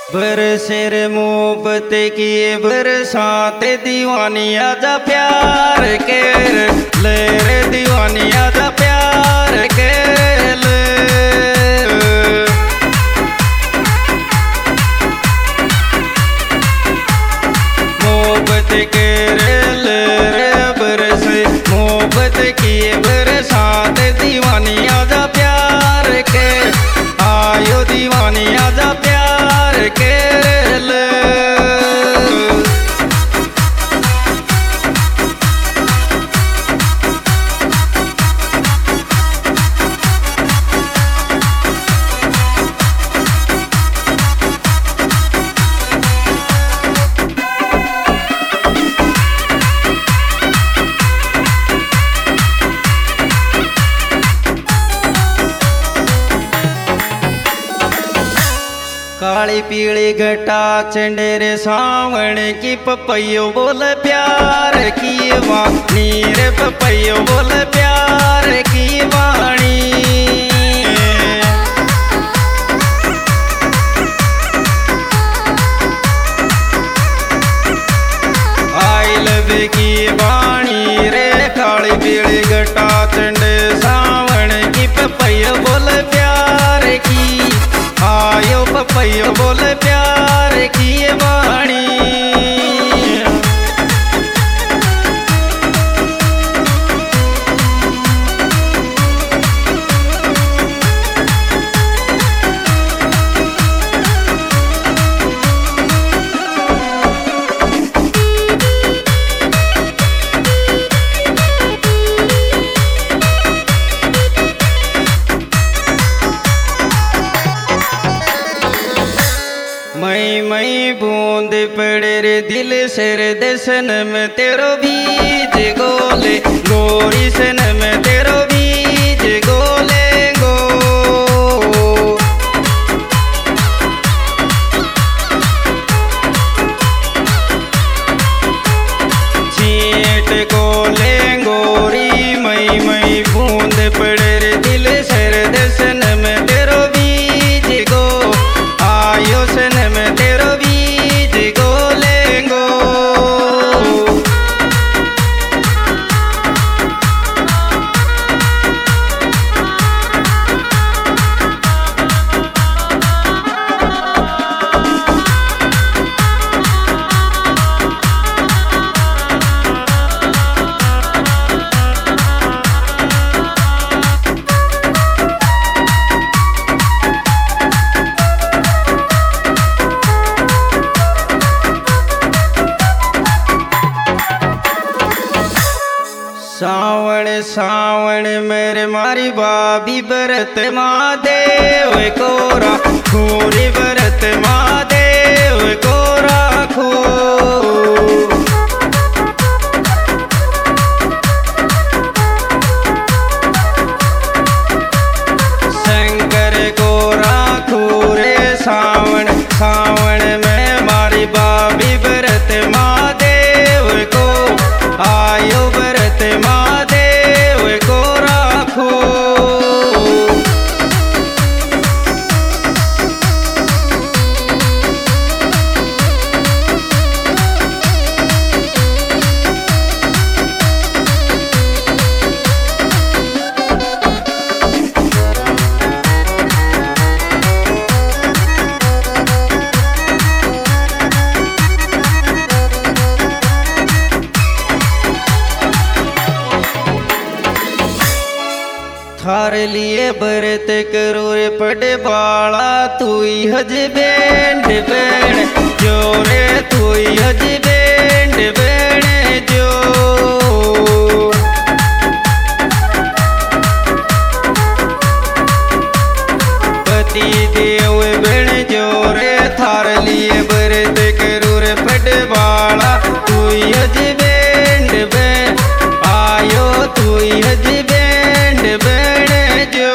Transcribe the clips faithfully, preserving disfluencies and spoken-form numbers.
बरसेर मोहब्बत की बरसात दीवानी आजा प्यार के ले रे दीवानी आजा प्यार के ले मोहब्बत के रे ले रे बरसे मोहब्बत की बरसात दीवानी आजा प्यार के आयो दीवानी आजा प्यार के ले काली पीली घटा चंडेरे सावण की पपैयो बोल प्यार की वाणी रे पपैयो बोल प्यार की वाणी आई लव की वाणी रे काली पीली घटा चंडे सावण की पपैयो बोल प्यार की आयो पपैयो बोल प्यार की वाणी मई मई बूंद पड़े रे दिल सिर दसन में तेरो बीज गोले गोरी सन में तेरो बीज गोले गो छींट गोले गोरी मई मई बूंद पड़े रे दिल सिर दसन में तेरो बीज गो आयो सन में तेरो बीज गोले गो सावण सावण मेरे मारी बाबी बरत महादेव कोरा खूरी बरत महादेव कोरा खू शंकर कोरा खूरे सावण सावण में मारी बाबी बरत महादेव को आयो बरत महादेव को राखो थार लिए बरत करो रे पड़े बाला तू ही हज बैंड बैण जो रे तू ही हज बैंड बैण जो पति देव बैण जो रे थार लिए बरत करो रे पड़े बाला तू ही हज बैंड बैण आयो तू ही हज बैंड बैण जो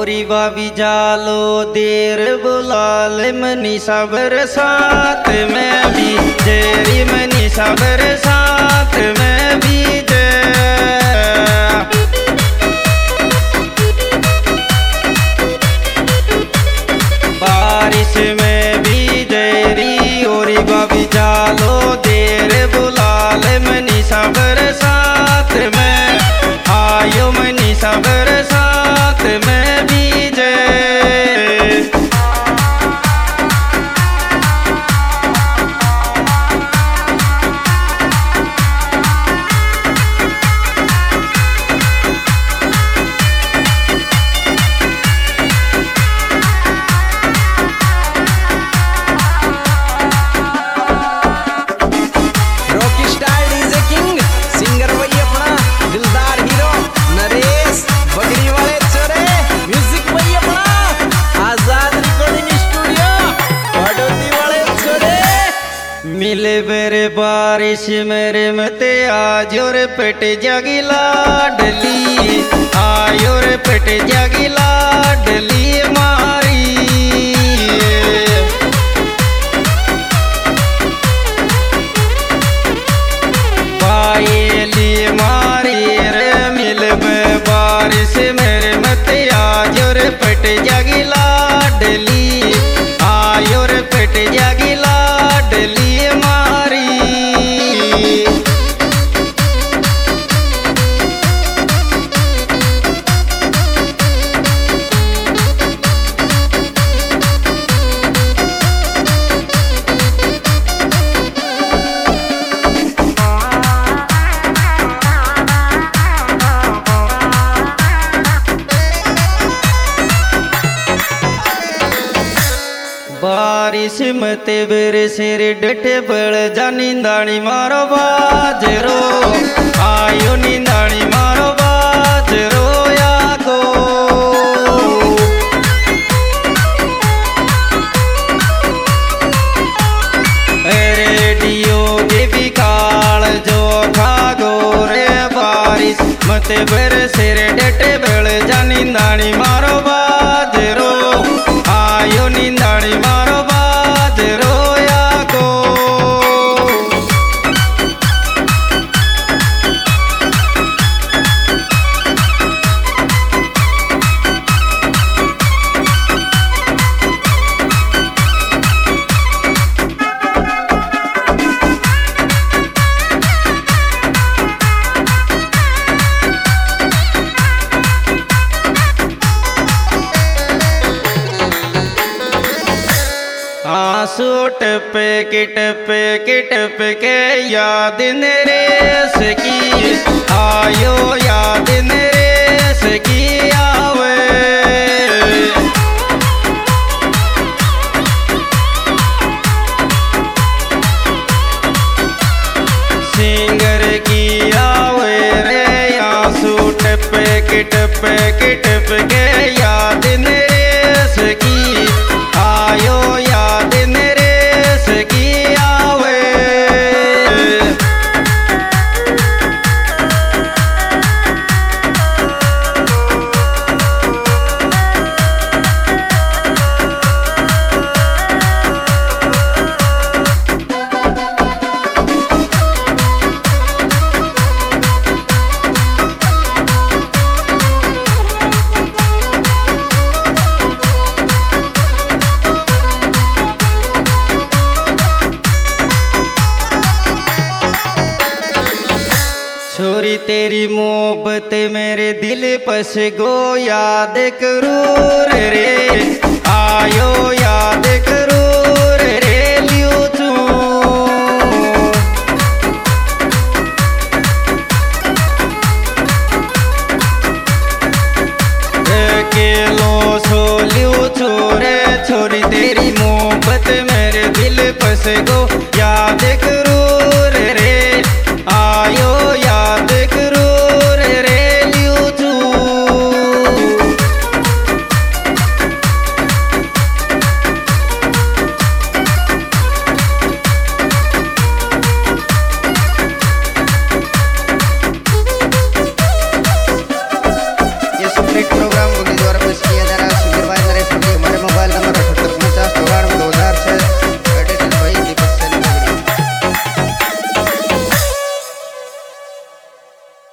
ओरी बाबी जालो देर बुलाल मनीषा बरसात में भी तेरी मनीषा बरसात में भी जे बारिश में भी देरी ओरी बाबी जालो देर बुलाल मनीषा बरसात में आयो मनीषा बरसात में भी जे मिले बेरे बारिश मेरे मते आजो रे पेट जागी लाडली आयो रे पेट जागी लाडली मारी बायली मारी रे मिले बे बारिश मेरे मते आजो रे पेट जागी लाडली आयो रे पेट जागी लाडली बारिश मते बेरे सिर डटे बल जा नींदाणी मारो बाजरो आयो नींदाणी मारो बाजरो या गो रेडियो के भी काल जो खागो रे बारिश मते बेरे सिर डटे बल जा नींदाणी मारो बाजरो आयो नींदाणी मारो बाजरो या गो आंसू टपे के टपे के टपे के याद नरेश की आयो याद नरेश की आवे सिंगर की आवे रे आंसू टपे के टपे के टपे के याद नरेश की आयो याद नरेश की आवे छोरी तेरी मोहब्बत मेरे दिल पस गो याद करूर रे आयो याद करूर रे लियो तू अकेलो सो लियो तू रे छोरी तेरी मोहब्बत मेरे दिल पस गो याद करूर